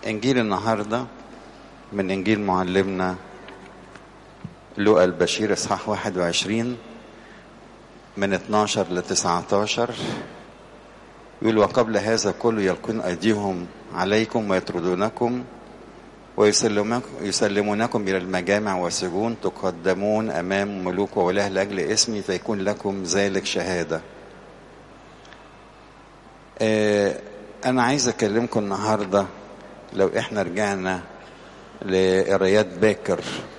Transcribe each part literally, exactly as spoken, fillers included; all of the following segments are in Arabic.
إنجيل النهاردة من إنجيل معلمنا لوقا البشير إصحاح واحد وعشرين من اتناشر ل تسعتاشر. يقول: وقبل هذا كله يلقون أيديهم عليكم ويطردونكم ويسلمونكم إلى المجامع والسجون، تقدمون أمام ملوك وولاه لأجل اسمي فيكون لكم ذلك شهادة. آه أنا عايز أكلمكم النهاردة لو إحنا رجعنا لقرايات باكر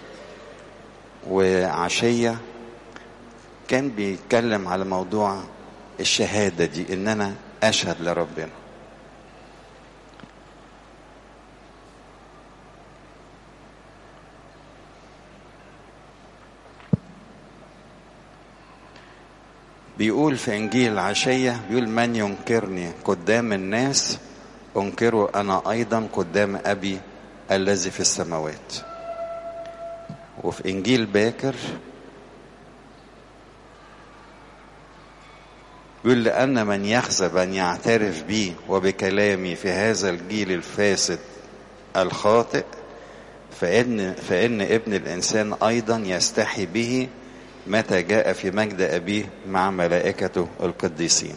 وعشية، كان بيتكلم على موضوع الشهادة دي، إن أنا أشهد لربنا. بيقول في إنجيل عشية، بيقول: من ينكرني قدام الناس أنكره أنا أيضا قدام أبي الذي في السماوات. وفي إنجيل باكر بيقول: لأن من يخزب أن يعترف بي وبكلامي في هذا الجيل الفاسد الخاطئ فإن, فإن ابن الإنسان أيضا يستحي به متى جاء في مجد أبيه مع ملائكته القديسين.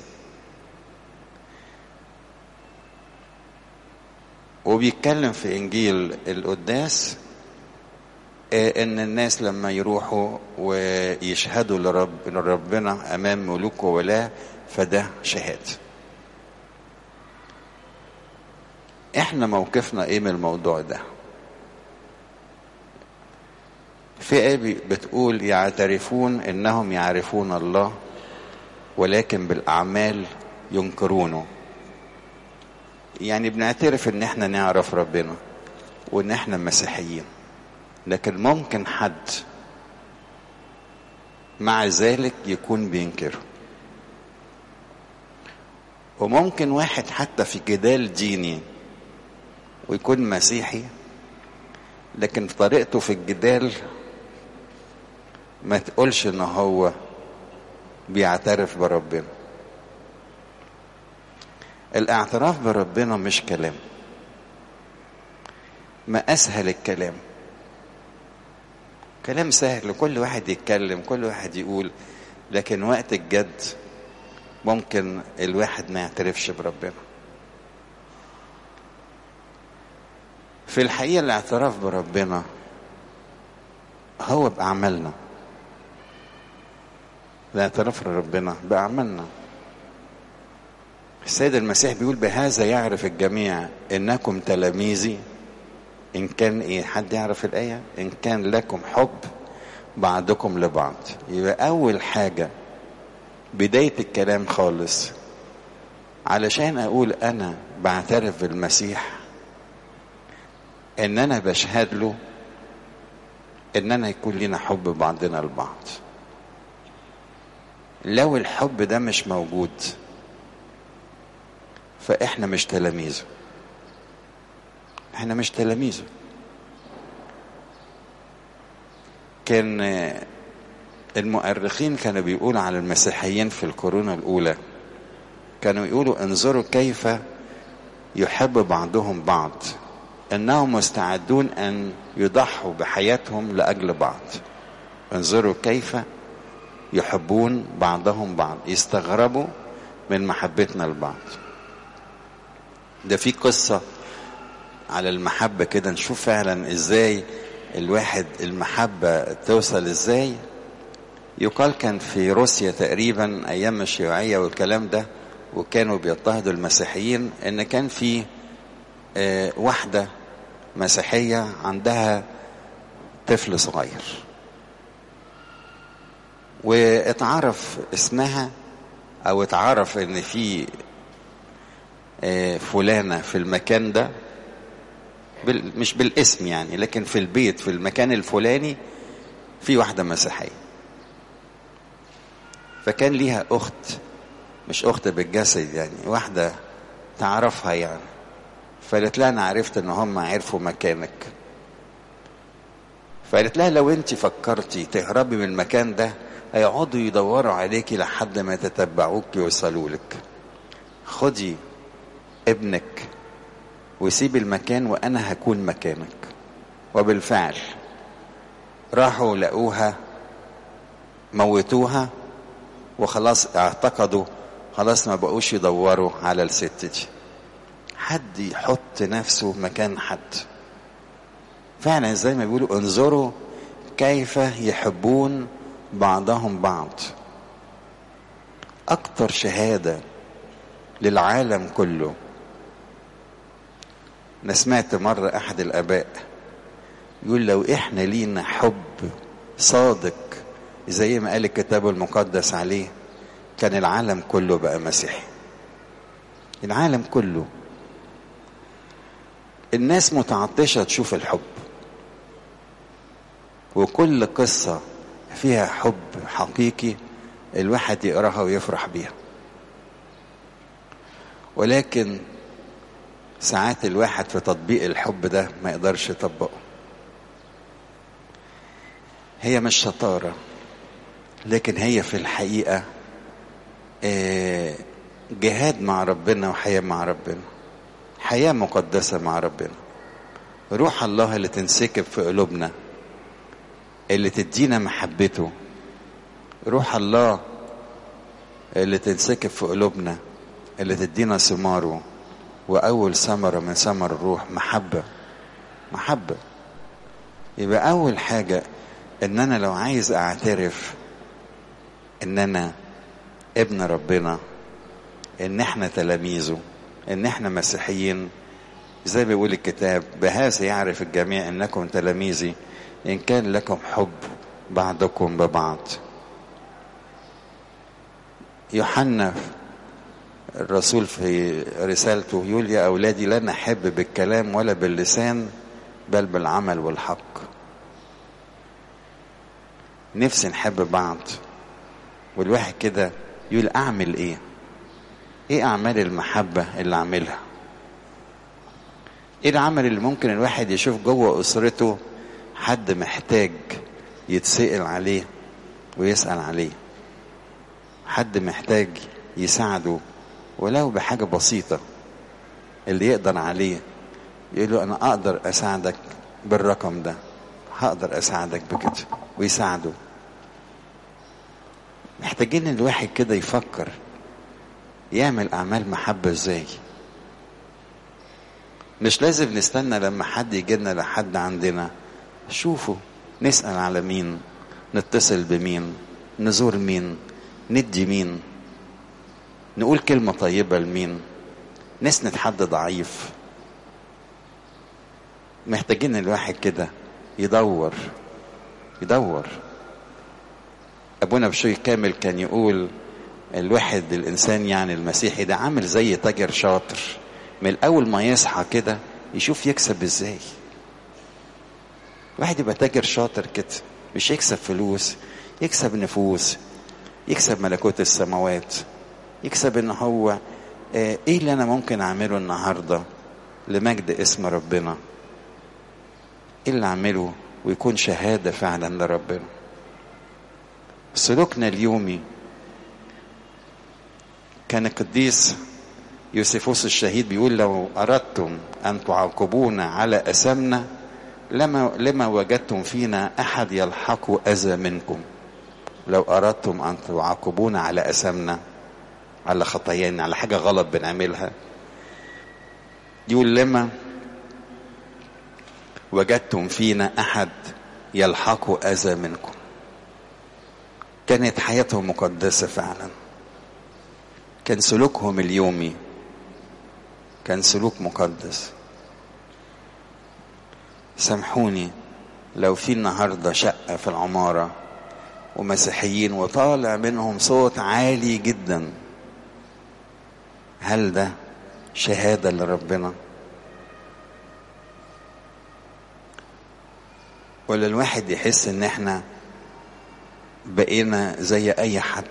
وبيتكلم في إنجيل القداس إن الناس لما يروحوا ويشهدوا لرب لربنا أمام ملوك وولاه فده شهادة. إحنا موقفنا إيه من الموضوع ده؟ في آية بتقول: يعترفون إنهم يعرفون الله ولكن بالأعمال ينكرونه. يعني بنعترف إن إحنا نعرف ربنا وإن إحنا مسيحيين، لكن ممكن حد مع ذلك يكون بينكره. وممكن واحد حتى في جدال ديني ويكون مسيحي، لكن في طريقته في الجدال ما تقولش ان هو بيعترف بربنا. الاعتراف بربنا مش كلام، ما اسهل الكلام. كلام سهل، كل واحد يتكلم، كل واحد يقول، لكن وقت الجد ممكن الواحد ما يعترفش بربنا. في الحقيقة الاعتراف بربنا هو بأعمالنا. الاعتراف لربنا بأعمالنا. السيد المسيح بيقول: بهذا يعرف الجميع إنكم تلاميذي. إن كان إيه؟ حد يعرف الآية؟ إن كان لكم حب بعضكم لبعض. يبقى أول حاجة بداية الكلام خالص علشان أقول أنا بعترف بالمسيح، إن أنا بشهد له إن أنا يكون لنا حب بعضنا البعض. لو الحب ده مش موجود فإحنا مش تلاميذه. إحنا مش تلاميذه. كان المؤرخين كانوا بيقولوا على المسيحيين في القرون الأولى، كانوا يقولوا: انظروا كيف يحب بعضهم بعض، إنهم مستعدون أن يضحوا بحياتهم لأجل بعض. انظروا كيف يحبون بعضهم بعض، يستغربوا من محبتنا لبعض. ده في قصة على المحبة كده، نشوف فعلا ازاي الواحد المحبة توصل ازاي. يقال كان في روسيا تقريبا ايام الشيوعية والكلام ده، وكانوا بيضطهدوا المسيحيين، ان كان في اه واحدة مسيحية عندها طفل صغير، واتعرف اسمها او اتعرف ان في اه فلانة في المكان ده، مش بالاسم يعني، لكن في البيت في المكان الفلاني في واحدة مسيحية. فكان ليها اخت، مش اخت بالجسد يعني، واحدة تعرفها يعني. فقالت لها: انا عرفت ان هم عرفوا مكانك. فقالت لها: لو انت فكرتي تهربي من المكان ده هيقعدوا يدوروا عليكي لحد ما يتتبعوك يوصلوا لك. خدي ابنك وسيب المكان وأنا هكون مكانك. وبالفعل راحوا لقوها موتوها، وخلاص اعتقدوا خلاص ما بقوش يدوروا على الست دي. حد يحط نفسه مكان حد. فعلا زي ما بيقولوا انظروا كيف يحبون بعضهم بعض. اكتر شهادة للعالم كله. انا سمعت مرة احد الاباء يقول لو احنا لينا حب صادق زي ما قال الكتاب المقدس عليه كان العالم كله بقى مسيحي. العالم كله الناس متعطشة تشوف الحب، وكل قصة فيها حب حقيقي الواحد يقراها ويفرح بيها. ولكن ساعات الواحد في تطبيق الحب ده ما يقدرش يطبقه. هي مش شطارة، لكن هي في الحقيقة جهاد مع ربنا وحياة مع ربنا، حياة مقدسة مع ربنا. روح الله اللي تنسكب في قلوبنا، اللي تدينا محبته. روح الله اللي تنسكب في قلوبنا، اللي تدينا ثماره. وأول ثمرة من ثمر الروح محبة. محبة. يبقى أول حاجة إن أنا لو عايز أعترف إن أنا ابن ربنا، إن إحنا تلاميذه، إن إحنا مسيحيين، زي ما بيقول الكتاب بهذا يعرف الجميع إنكم تلاميذي إن كان لكم حب بعضكم ببعض. يوحنا الرسول في رسالته يقول يا أولادي لا نحب بالكلام ولا باللسان بل بالعمل والحق. نفسي نحب بعض. والواحد كده يقول أعمل إيه؟ إيه أعمال المحبة اللي أعملها؟ إيه العمل اللي ممكن الواحد يشوف جوه أسرته حد محتاج يتسأل عليه ويسأل عليه، حد محتاج يساعده ولو بحاجة بسيطة، اللي يقدر عليه يقول له أنا أقدر أساعدك بالرقم ده، هقدر أساعدك بكده، ويساعده. محتاجين الواحد كده يفكر يعمل أعمال محبة إزاي. مش لازم نستنى لما حد يجينا لحد عندنا. شوفوا نسأل على مين، نتصل بمين، نزور مين، ندي مين، نقول كلمة طيبة لمين، نسند حد ضعيف. محتاجين الواحد كده يدور يدور. أبونا بشوي كامل كان يقول الواحد الإنسان يعني المسيحي ده عامل زي تاجر شاطر، من الأول ما يصحى كده يشوف يكسب إزاي. واحد يبقى تاجر شاطر كده، مش يكسب فلوس، يكسب نفوس، يكسب ملكوت السماوات، يكسب إن هو إيه اللي أنا ممكن أعمله النهاردة لمجد اسم ربنا، إيه اللي أعمله ويكون شهادة فعلا لربنا. سلوكنا اليومي كان القديس يوسفوس الشهيد بيقول لو أردتم أن تعاقبونا على أثامنا لما, لما وجدتم فينا أحد يلحق أذى منكم. لو أردتم أن تعاقبونا على أثامنا، على خطايانا، على حاجة غلط بنعملها، يقول لما وجدتم فينا أحد يلحق أذى منكم. كانت حياتهم مقدسة فعلا، كان سلوكهم اليومي كان سلوك مقدس. سامحوني لو في النهاردة شقة في العمارة ومسيحيين وطالع منهم صوت عالي جدا، هل ده شهادة لربنا؟ ولا الواحد يحس ان احنا بقينا زي اي حد؟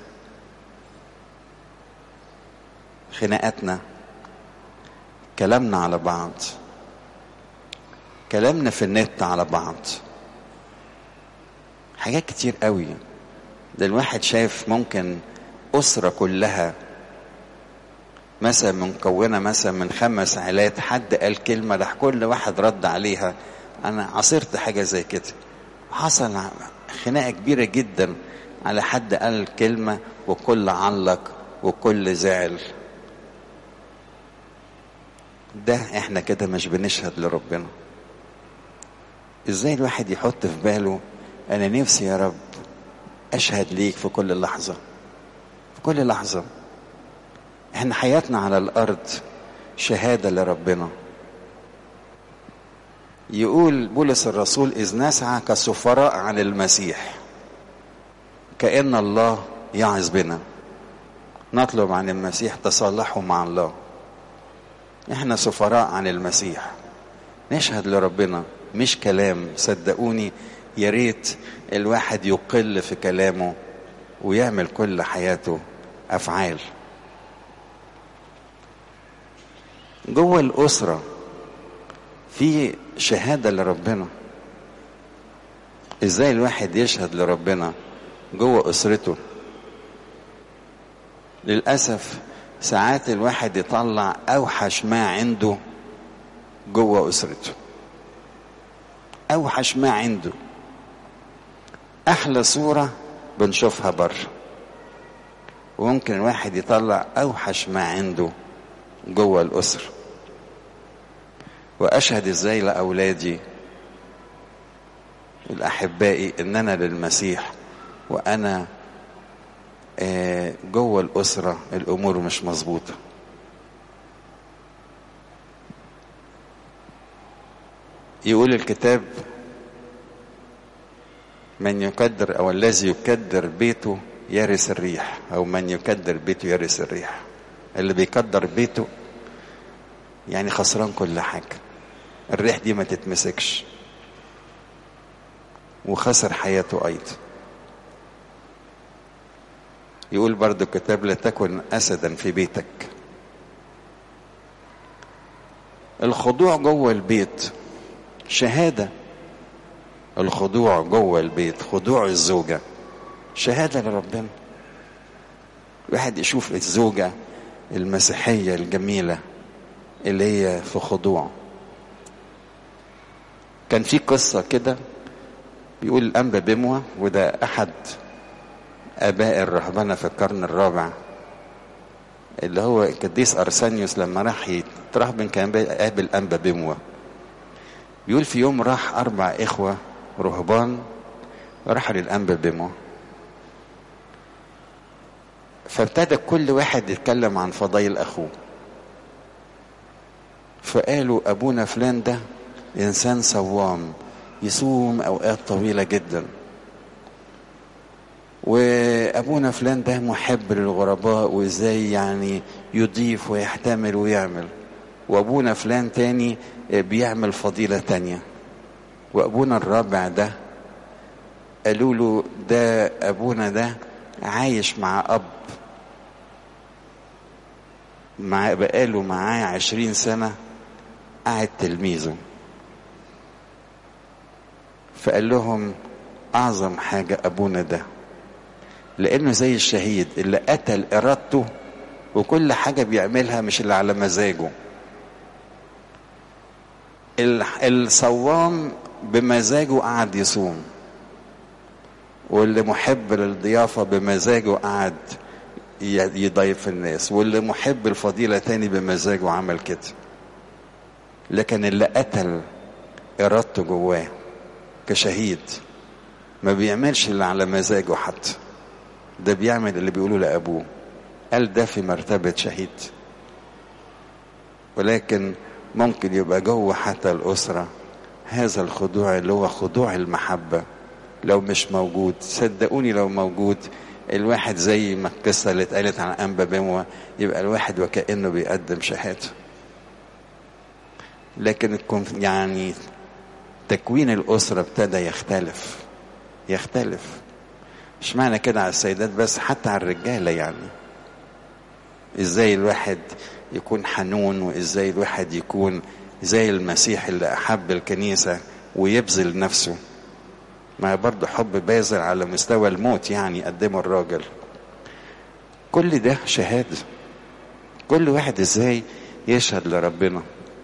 خناقاتنا، كلامنا على بعض، كلامنا في النت على بعض، حاجات كتير قوي. ده الواحد شايف ممكن أسرة كلها مثلا مكونة مثلا من خمس عائلات، حد قال كلمة راح كل واحد رد عليها. أنا عاصرت حاجة زي كده، حصل خناقة كبيرة جدا على حد قال كلمة وكل علق وكل زعل. ده احنا كده مش بنشهد لربنا. ازاي الواحد يحط في باله انا نفسي يا رب اشهد ليك في كل لحظة، في كل لحظة. احنا حياتنا على الارض شهادة لربنا. يقول بولس الرسول اذ نسعى كسفراء عن المسيح كأن الله يعظ بنا، نطلب عن المسيح تصالحوا مع الله. احنا سفراء عن المسيح، نشهد لربنا مش كلام. صدقوني يا ريت الواحد يقل في كلامه ويعمل كل حياته افعال. جوه الاسره في شهاده لربنا. ازاي الواحد يشهد لربنا جوه اسرته؟ للاسف ساعات الواحد يطلع اوحش ما عنده جوه اسرته، اوحش ما عنده. احلى صورة بنشوفها بره، وممكن الواحد يطلع اوحش ما عنده جوه الاسرة. واشهد ازاي لاولادي الاحبائي ان انا للمسيح وانا جوه الاسرة الامور مش مظبوطة. يقول الكتاب من يكدر او الذي يكدر بيته يرث الريح، او من يكدر بيته يرث الريح. اللي بيكدر بيته يعني خسران كل حاجة، الريح دي ما تتمسكش، وخسر حياته ايضا. يقول برضو الكتاب لا تكن اسدا في بيتك. الخضوع جوه البيت شهادة. الخضوع جوه البيت، خضوع الزوجة شهادة لربنا. الواحد يشوف الزوجة المسيحية الجميلة اللي هي في خضوع. كان في قصة كده بيقول الأنبا بموة، وده أحد آباء الرهبنة في القرن الرابع، اللي هو القديس أرسانيوس لما راح يترهبن كان قابل أنبا بموة. بيقول في يوم راح أربع إخوة رهبان راحوا للأنبا بموة، فابتدى كل واحد يتكلم عن فضائل أخوه. فقالوا أبونا فلان ده إنسان صوام، يصوم أوقات طويلة جدا، وأبونا فلان ده محب للغرباء وإزاي يعني يضيف ويحتمل ويعمل، وأبونا فلان تاني بيعمل فضيلة تانية، وأبونا الرابع ده قالوا له ده أبونا ده عايش مع أب مع بقاله معاه عشرين سنة قاعد تلميذه. فقال لهم أعظم حاجة أبونا ده، لأنه زي الشهيد اللي قتل إرادته وكل حاجة بيعملها مش اللي على مزاجه. الصوام بمزاجه قعد يصوم، واللي محب للضيافة بمزاجه قعد يضيف الناس، واللي محب الفضيلة تاني بمزاجه عمل كده. لكن اللي قتل إرادته جواه كشهيد ما بيعملش اللي على مزاجه حتى، ده بيعمل اللي بيقوله لأبوه. قال ده في مرتبة شهيد. ولكن ممكن يبقى جوه حتى الأسرة هذا الخضوع اللي هو خضوع المحبة لو مش موجود. صدقوني لو موجود الواحد زي ما القصة اللي اتقالت عن أنبا بموة يبقى الواحد وكأنه بيقدم شهادة. لكن يعني تكوين الأسرة ابتدى يختلف يختلف مش معنى كده على السيدات بس، حتى على الرجالة. يعني ازاي الواحد يكون حنون، وازاي الواحد يكون زي المسيح اللي أحب الكنيسة ويبذل نفسه، ما برضه حب باذل على مستوى الموت يعني قدمه الراجل. كل ده شهادة، كل واحد ازاي يشهد لربنا.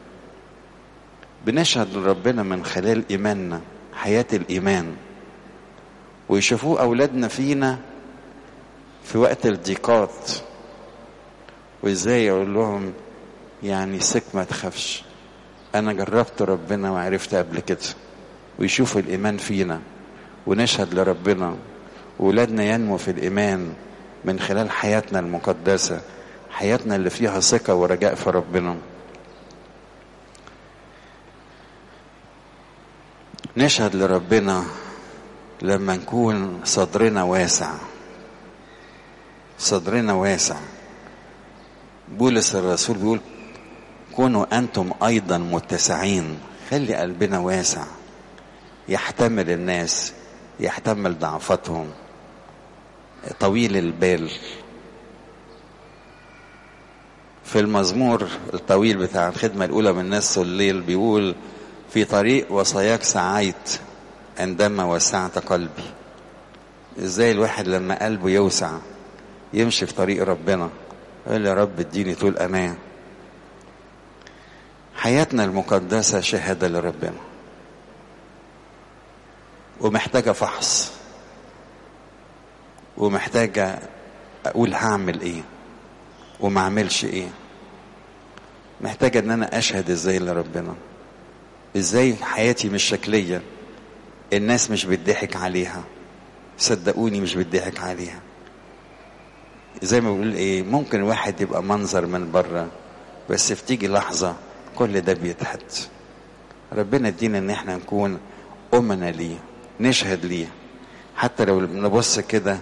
بنشهد لربنا من خلال ايماننا، حياة الايمان، ويشوفوه اولادنا فينا في وقت الضيقات، وازاي يقول لهم يعني سك ما تخافش، انا جربت ربنا وعرفت قبل كده. ويشوفوا الايمان فينا ونشهد لربنا، وولادنا ينمو في الايمان من خلال حياتنا المقدسة، حياتنا اللي فيها ثقة ورجاء في ربنا. نشهد لربنا لما نكون صدرنا واسع، صدرنا واسع. بولس الرسول بيقول كونوا أنتم أيضا متسعين. خلي قلبنا واسع، يحتمل الناس، يحتمل ضعفتهم، طويل البال. في المزمور الطويل بتاع الخدمة الأولى من نص الليل بيقول في طريق وصاياك سعيت عندما وسعت قلبي. ازاي الواحد لما قلبه يوسع يمشي في طريق ربنا، يقول يا رب اديني طول امان. حياتنا المقدسة شهادة لربنا، ومحتاجة فحص، ومحتاجة اقول هعمل ايه وما اعملش ايه. محتاجة ان انا اشهد ازاي لربنا، ازاي حياتي مش شكلية، الناس مش بتضحك عليها، صدقوني مش بتضحك عليها. زي ما بقول ايه، ممكن واحد يبقى منظر من بره، بس بتيجي لحظة كل ده بيتهد. ربنا ادينا ان احنا نكون امنا ليه، نشهد ليه. حتى لو نبص كده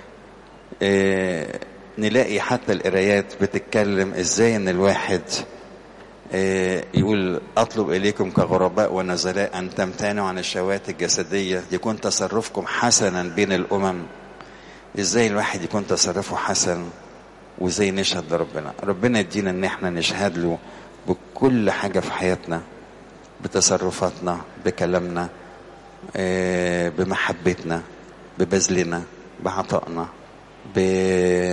اه نلاقي حتى القرايات بتتكلم ازاي ان الواحد اه يقول اطلب اليكم كغرباء ونزلاء ان تمتنعوا عن الشهوات الجسدية، يكون تصرفكم حسنا بين الامم. ازاي الواحد يكون تصرفه حسن، وازاي نشهد لربنا. ربنا يدينا ان احنا نشهد له بكل حاجة في حياتنا، بتصرفاتنا، بكلامنا، بمحبتنا، ببذلنا، بعطائنا، ب